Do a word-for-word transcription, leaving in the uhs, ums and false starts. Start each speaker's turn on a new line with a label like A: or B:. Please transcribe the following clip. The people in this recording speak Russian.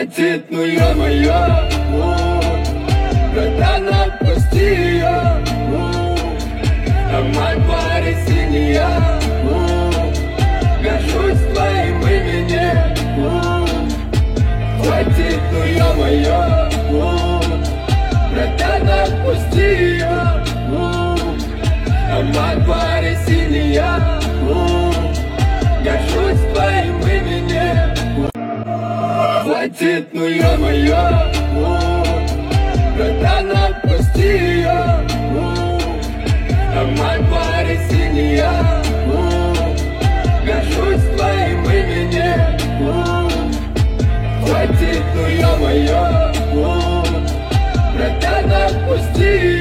A: Хватит, ну ё-моё, братан, отпусти ее. А мой парень синяя, горжусь твоим именем. Хватит, ну ё-моё, братан, отпусти ее. А мой парень синяя, горжусь твоим именем. Хватит, ну ё-моё, братан, отпусти ее. А мой парень синяя, горжусь твоим именем. Хватит, ну ё-моё, братан, отпусти.